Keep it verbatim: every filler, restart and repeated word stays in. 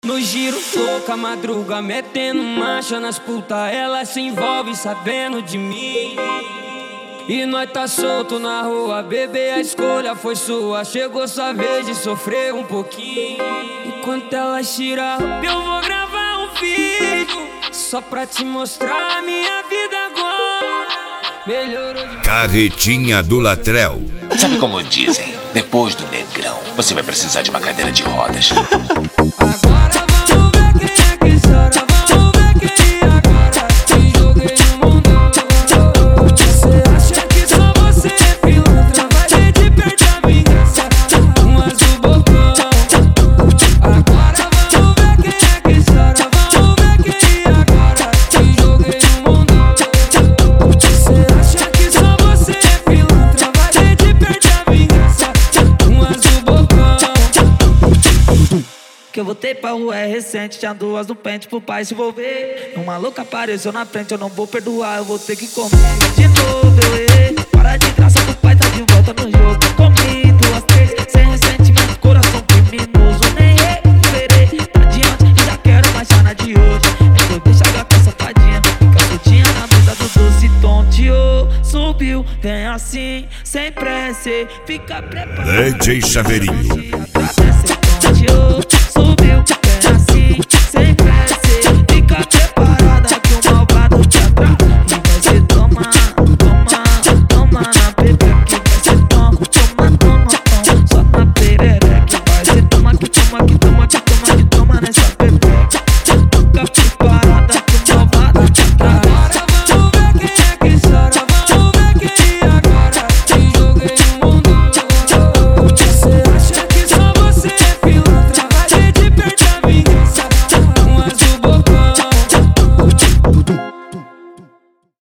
No giro, louca, madruga, metendo marcha nas puta. Ela se envolve sabendo de mim. E nós tá solto na rua, bebê, a escolha foi sua. Chegou sua vez de sofrer um pouquinho. Enquanto ela tira, eu vou gravar um vídeo só pra te mostrar a minha vida agora. Melhorou de... Carretinha do Latrell. Sabe como dizem? Depois do negrão, você vai precisar de uma cadeira de rodas. Agora vamos ver quem é que chora. Vamos ver quem agora te joguei no mundo. Você acha que só você é pilantra? Vai ver de perto a vingança, umas do bocão. Agora vamos ver quem é que chora. Vamos ver quem agora te joguei no mundo. Você acha que só você é pilantra? Vai ver de perto a vingança, umas do bocão. Que eu voltei pra rua é recente, tinha duas no pente pro pai se envolver. Um maluco apareceu na frente, eu não vou perdoar, eu vou ter que comer de novo, eu errei. Para de graça que o pai tá de volta no jogo. Comi duas, três, sem ressentimento, coração criminoso. Nem recuperei, tá adiante e já quero mais chana de hoje. Então deixa a gata safadinha, fica soltinha na mesa do doce tonteou. Subiu, vem assim, sem pressa, fica preparado. D J Chaveirinho. Agradece, tonteou.